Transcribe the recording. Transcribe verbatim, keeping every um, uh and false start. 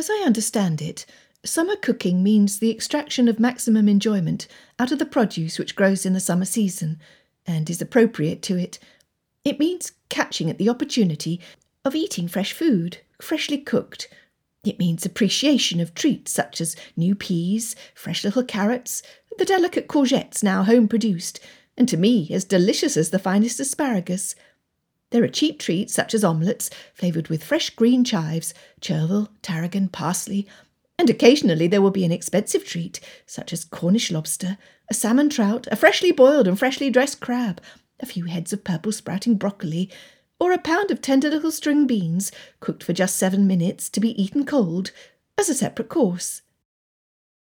As I understand it, summer cooking means the extraction of maximum enjoyment out of the produce which grows in the summer season and is appropriate to it. It means catching at the opportunity of eating fresh food, freshly cooked. It means appreciation of treats such as new peas, fresh little carrots, the delicate courgettes now home-produced, and to me as delicious as the finest asparagus. There are cheap treats such as omelettes, flavoured with fresh green chives, chervil, tarragon, parsley, and occasionally there will be an expensive treat such as Cornish lobster, a salmon trout, a freshly boiled and freshly dressed crab, a few heads of purple sprouting broccoli, or a pound of tender little string beans, cooked for just seven minutes, to be eaten cold, as a separate course.